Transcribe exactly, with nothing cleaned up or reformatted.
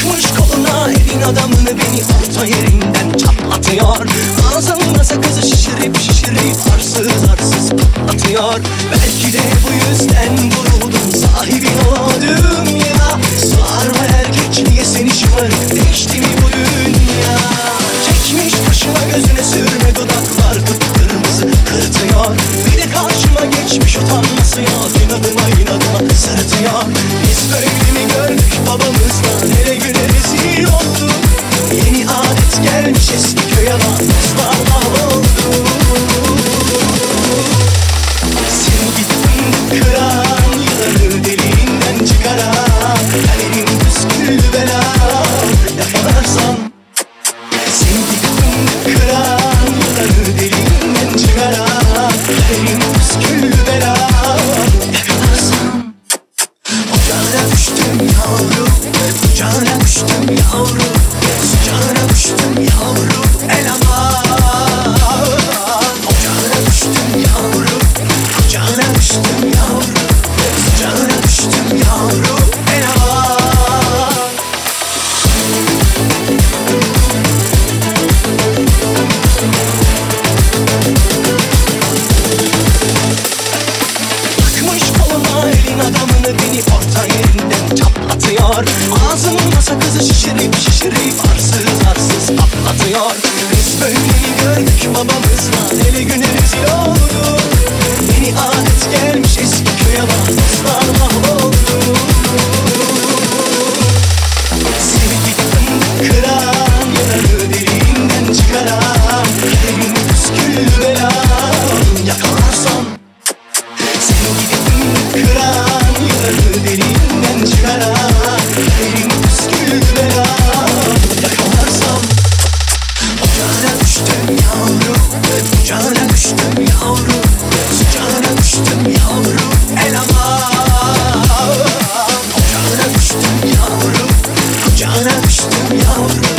Takmış koluna elin adamını, beni orta yerinden çatlatıyor. Ağzımda sakızı şişirip şişirip arsız arsız patlatıyor. Belki de bu yüzden vuruldum, sahibin o dünya. Sığar mı erkekliğe seni şımarık, değişti mi bu dünya? Çekmiş başına gözüne sürme, dudaklar kıpkırmızı kırıtıyor. Bir de karşıma geçmiş utanması yok, inadıma inadıma sırıtıyor. Biz böyle mi gördük babamızdan, hele güne rezil olduk. Yeni adet gelmiş eski köye, bak dostlar mahvoldu. Sen gittin kıran yılanı deliğinden çıkaran, kalemim püsküllü bela yakalarsam. Sen gittin kıran yılanı deliğinden çıkaran, kalemim püsküllü bela yakalarsam. Ocağına düştüm yavrum, ocağına düştüm yavrum, sıcağına düştüm yavrum, el aman. Ocağına düştüm yavrum, ocağına düştüm yavrum, sıcağına düştüm yavrum, el aman. Takmış koluna elin adamını, beni orta yerinden çatlatıyor. Ağzımda sakızı şişirip şişirip arsız arsız patlatıyor. Biz böyle mi gördük babamızla, hele güne rezil olduk. Yeni adet gelmiş eski köye, bak dostlar mahvoldu. Seni gittin kıran yılanı deliğinden çıkaran, kalemim püsküllü bela yakalarsam. Seni gittin kıran yılanı deliğinden çıkaran, kalemim püsküllü bela yakalarsam. Ocağına düştüm yavrum, ocağına düştüm yavrum, sıcağına düştüm yavrum, el aman. Ocağına düştüm yavrum, ocağına düştüm yavrum,